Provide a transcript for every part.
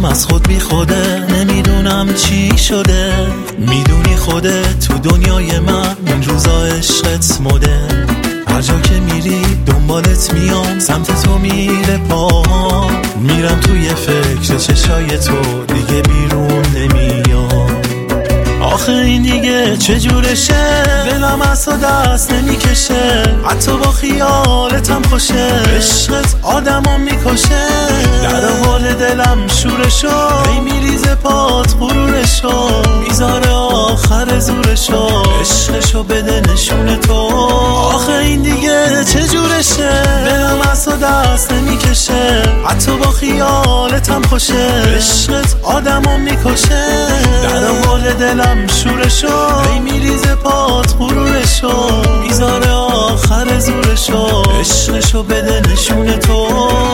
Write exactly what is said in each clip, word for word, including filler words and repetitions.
عشقم از خود بی خوده، نمیدونم چی شده. میدونی خودت تو دنیای من این روزا عشقت مده. هر جا که میری دنبالت میام، سمت تو میره پاهام. میرم توی فکر چشای تو، دیگه بیرون نمیام. آخه این دیگه چجورشه، دلم از تو دست نمیکشه. حتی با خیالتم خوشه، عشقت آدمو میکشه. در حال دلم شورشو، هی میریزه پات غرورشو. میذاره آخر زورشو، عشقشو بده نشون تو. آخه این دیگه چجورشه، دلم از تو دست نمیکشه. حتی با خیالتم خوشه، عشقت آدمو میکشه. در حال دلم شورشو، هی میریزه پات غرورشو. میذاره آخر زورشو، عشقشو بده نشون تو.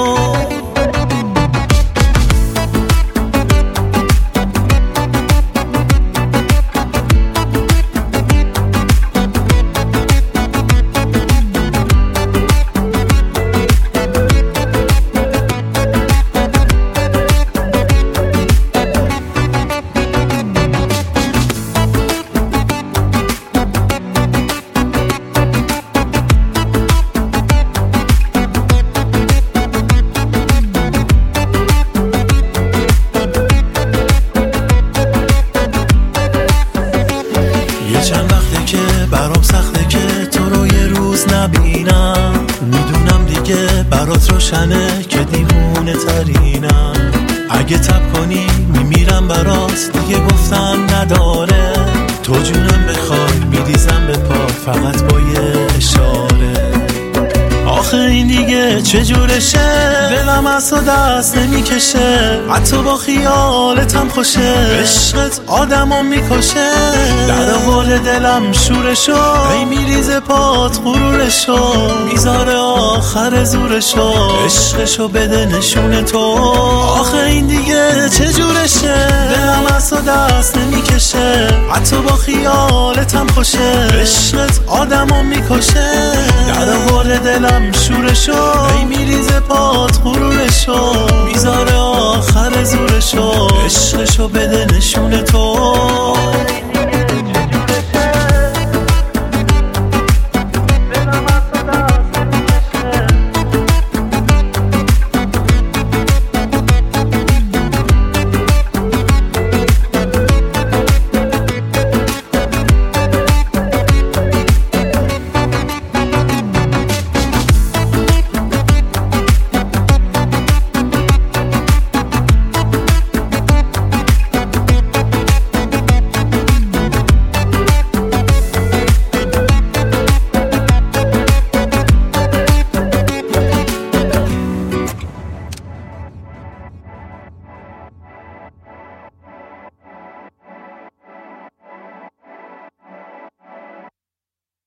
چند وقته که برام سخته که تو رو یه روز نبینم. میدونم دیگه برات روشنه که دیوونه ترینم. اگه تب کنی میمیرم برات، دیگه گفتن نداره. تو جونم بخوای میریزم به پا، فقط با یه اشاره. آخه این دیگه چجورشه، دلم از تو دست نمیکشه. حتی با خیالتم خوشه، عشقت آدمو میکشه. در حال دلم شورشو، هی میریزه پات غرورشو. میذاره آخر زورشو، عشقشو بده نشون تو. آخه این دیگه چجورشه، دلم از تو دست نمیکشه. حتی با خیالتم خوشه، عشقت آدمو میکشه. در حال دلم شورشو، هی میریزه پات غرورشو. میذاره آخر زورشو، عشقشو بده نشون تو.